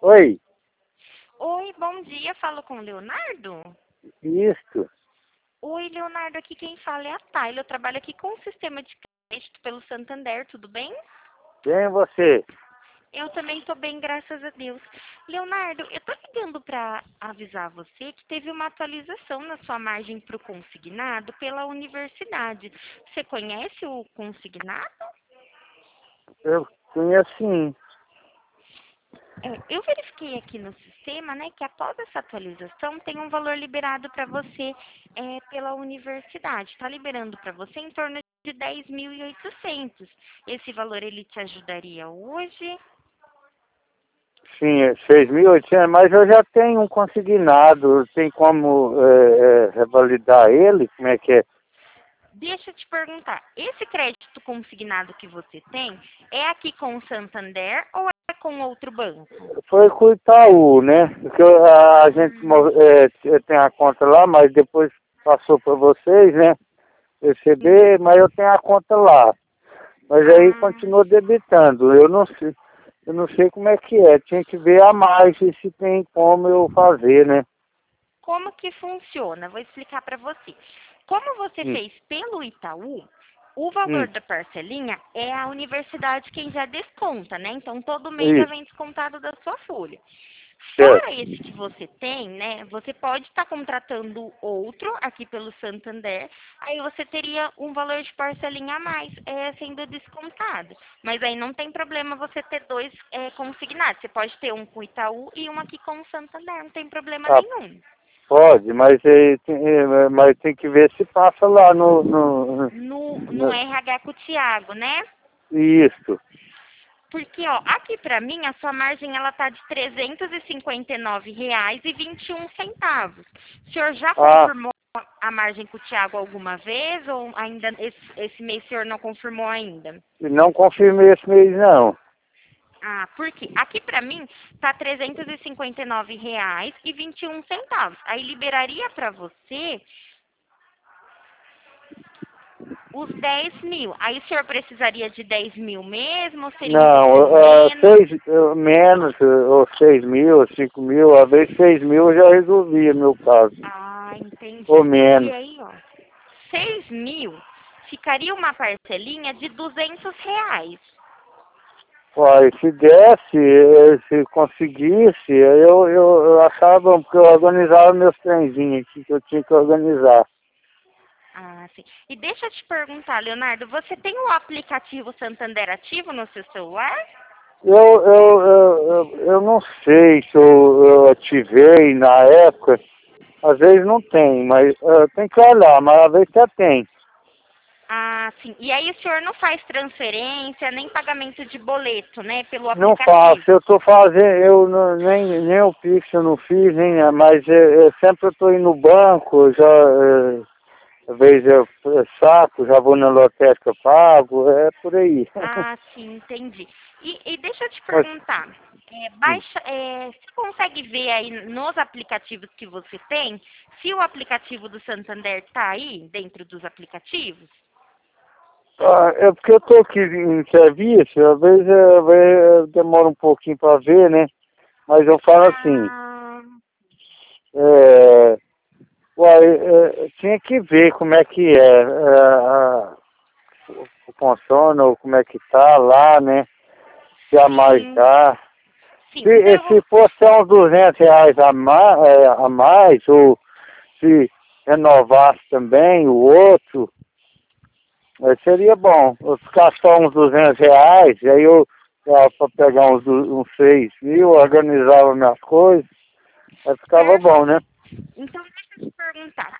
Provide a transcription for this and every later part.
Oi, Oi, bom dia. Falo com o Leonardo? isto. Oi, Leonardo. Aqui quem fala é a Tayla. Eu trabalho aqui com o sistema de crédito pelo Santander. Tudo bem? Quem é você? Eu também estou bem, graças a Deus. Leonardo, eu estou ligando para avisar você que teve uma atualização na sua margem para o consignado pela universidade. Você conhece o consignado? Eu conheço sim. Eu verifiquei aqui no sistema, né, que após essa atualização tem um valor liberado para você pela universidade. Está liberando para você em torno de 10.800. Esse valor ele te ajudaria hoje? Sim, é 6.800, mas eu já tenho um consignado. Tem como revalidar ele? Como é que é? Deixa eu te perguntar, esse crédito consignado que você tem é aqui com o Santander ou é com outro banco? Foi com o Itaú, né? Porque a gente tem a conta lá, mas depois passou para vocês, né? Receber, mas eu tenho a conta lá. Mas aí Ah, continua debitando. Eu não sei como é que é. Tinha que ver a mais e se tem como eu fazer, né? como que funciona? Vou explicar para você. Como você Hum, fez pelo Itaú, o valor hum, da parcelinha é a universidade quem já desconta, né? Então todo mês já isso, vem descontado da sua folha. certo. Fora esse que você tem, né? Você pode estar contratando outro aqui pelo Santander, aí você teria um valor de parcelinha a mais sendo descontado. Mas aí não tem problema você ter dois consignados. Você pode ter um com o Itaú e um aqui com o Santander, não tem problema Ah, nenhum. pode, mas tem que ver se passa lá No no RH com o Thiago, né? isso. Porque, ó, aqui pra mim, a sua margem, ela tá de R$ 359,21. O senhor já Ah, confirmou a margem com o Thiago alguma vez ou ainda esse mês o senhor não confirmou ainda? não confirmei esse mês não. Ah, porque aqui pra mim tá R$ 359,21. Aí liberaria pra você os 10.000. Aí o senhor precisaria de 10.000 mesmo ou seria um pouquinho Não, menos? menos, ou 6.000, ou 5.000, às vezes 6.000 eu já resolvia meu caso. Ah, Ou entendi. Porque menos. aí, ó, 6.000 ficaria uma parcelinha de R$ 200. Uai, se desse, se conseguisse, eu achava, porque eu organizava meus trenzinhos aqui que eu tinha que organizar. Ah, sim. E deixa eu te perguntar, Leonardo, você tem o aplicativo Santander ativo no seu celular? Eu não sei se eu ativei na época, às vezes não tem, mas tem que olhar, mas às vezes já tem. Ah, sim. E aí o senhor não faz transferência, nem pagamento de boleto, né, pelo Não faço, aplicativo? eu tô fazendo, nem o Pix eu não fiz, nem, mas sempre eu tô indo no banco, já, às vezes eu saco, já vou na lotérica pago, é por aí. Ah, sim, entendi. E deixa eu te Mas, perguntar, hum, você consegue ver aí nos aplicativos que você tem, se o aplicativo do Santander está aí, dentro dos aplicativos? é porque eu tô aqui em serviço, às vezes demora um pouquinho para ver, né? Mas eu falo assim, Ah, é, uai, tinha que ver como é que funciona, ou como é que tá lá, né? Se a mais sim, dá. sim. Então Se fosse uns R$ 200 a mais, ou se renovasse também o outro, seria bom. Eu ficar só uns R$ 200, aí eu para pegar uns 6.000, organizava minhas coisas, aí ficava bom, né? perfeito. Então deixa eu te perguntar,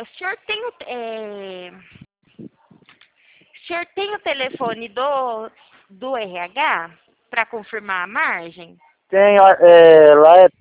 o senhor tem o telefone do RH para confirmar a margem? Tem, lá é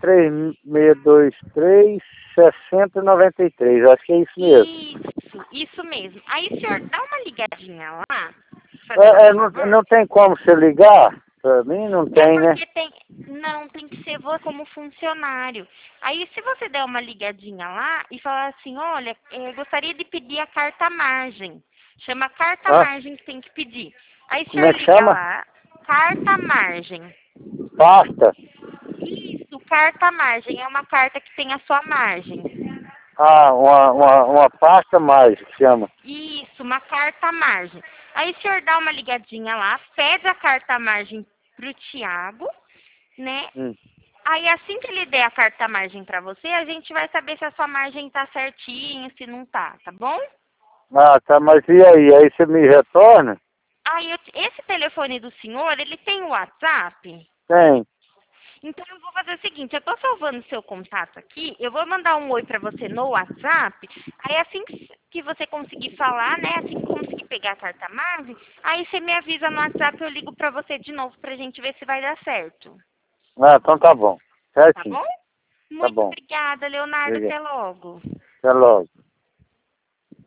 3623 6093, acho que é isso mesmo. Isso mesmo. Aí, senhor, dá uma ligadinha lá, fazendo um Não, favor. não tem como você ligar? Pra mim não É tem, né? porque não, tem que ser você como funcionário. Aí, se você der uma ligadinha lá e falar assim, olha, gostaria de pedir a carta margem. Chama carta Ah, margem que tem que pedir. Aí, o como senhor é que liga chama? lá, carta margem. Pasta? carta margem, é uma carta que tem a sua margem. Ah, uma pasta mágica que chama. Isso, uma carta margem. Aí o senhor dá uma ligadinha lá, pede a carta margem pro Thiago, né? Hum. Aí assim que ele der a carta margem para você, a gente vai saber se a sua margem tá certinho, se não tá, tá bom? Ah, tá, mas e aí? Aí você me retorna? Aí esse telefone do senhor, ele tem o WhatsApp? Tem. Então eu vou fazer o seguinte, eu tô salvando o seu contato aqui, eu vou mandar um oi para você no WhatsApp, aí assim que você conseguir falar, né, assim que conseguir pegar a carta margem, aí você me avisa no WhatsApp, eu ligo para você de novo pra gente ver se vai dar certo. Ah, então tá bom. Tá Certinho. bom? Tá Muito bom. obrigada, Leonardo. Obrigado. Até logo. Até logo.